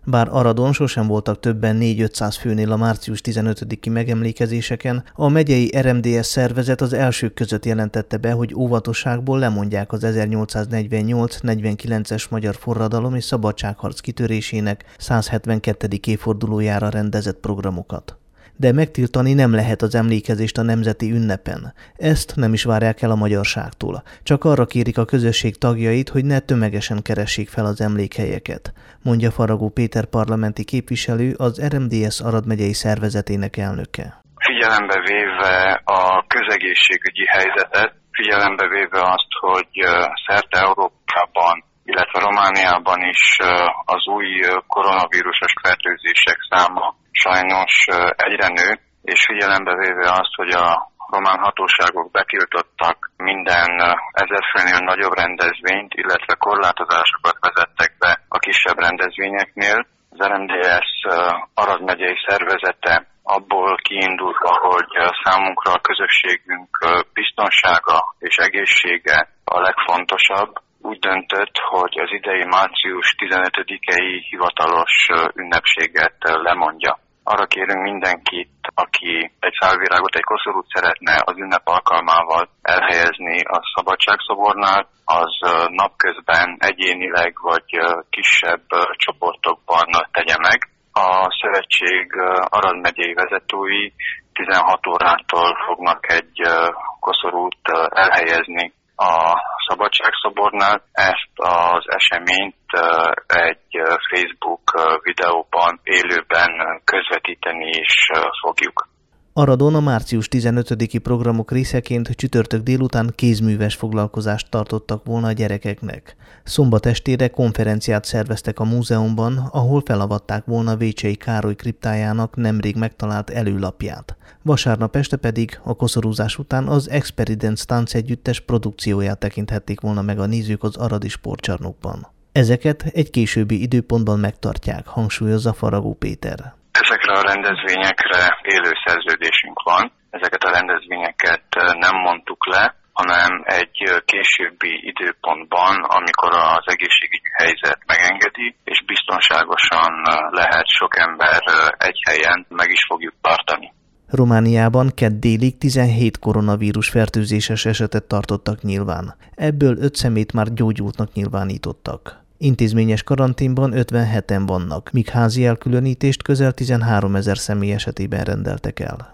Bár Aradon sosem voltak többen 400-500 főnél a március 15-i megemlékezéseken, a megyei RMDSZ szervezet az elsők között jelentette be, hogy óvatosságból lemondják az 1848-49-es magyar forradalom és szabadságharc kitörésének 172. évfordulójára rendezett programokat. De megtiltani nem lehet az emlékezést a nemzeti ünnepen. Ezt nem is várják el a magyarságtól. Csak arra kérik a közösség tagjait, hogy ne tömegesen keressék fel az emlékhelyeket, mondja Faragó Péter parlamenti képviselő, az RMDSZ Arad megyei szervezetének elnöke. Figyelembe véve a közegészségügyi helyzetet, figyelembe véve azt, hogy szerte Európában, illetve Romániában is az új koronavírusos fertőzések száma sajnos egyre nő, és figyelembe véve azt, hogy a román hatóságok betiltottak minden 1000 főnél nagyobb rendezvényt, illetve korlátozásokat vezettek be a kisebb rendezvényeknél, az RMDSZ Arad megyei szervezete abból kiindulva, hogy számunkra a közösségünk biztonsága és egészsége a legfontosabb, úgy döntött, hogy az idei március 15-i hivatalos ünnepséget lemondja. Arra kérünk mindenkit, aki egy szálvirágot, egy koszorút szeretne az ünnep alkalmával elhelyezni a Szabadságszobornál, az napközben egyénileg vagy kisebb csoportokban tegye meg. A szövetség Arad megyei vezetői 16 órától fognak egy koszorút elhelyezni a Szabadságszobornál. Ezt az eseményt egy Facebook videóban élőben közvetíteni is fogjuk. Aradon a március 15-i programok részeként csütörtök délután kézműves foglalkozást tartottak volna a gyerekeknek. Szombat estére konferenciát szerveztek a múzeumban, ahol felavatták volna Vécsey Károly kriptájának nemrég megtalált előlapját. Vasárnap este pedig a koszorúzás után az Experience táncegyüttes produkcióját tekinthették volna meg a nézők az aradi sportcsarnokban. Ezeket egy későbbi időpontban megtartják, hangsúlyozza Faragó Péter. Ezekre a rendezvényekre élő szerződésünk van. Ezeket a rendezvényeket nem mondtuk le, hanem egy későbbi időpontban, amikor az egészségügyi helyzet megengedi, és biztonságosan lehet sok ember egy helyen, meg is fogjuk tartani. Romániában kedd délig 17 koronavírus fertőzéses esetet tartottak nyilván. Ebből 5 személyt már gyógyultnak nyilvánítottak. Intézményes karanténban 57-en vannak, míg házi elkülönítést közel 13 000 személy esetében rendeltek el.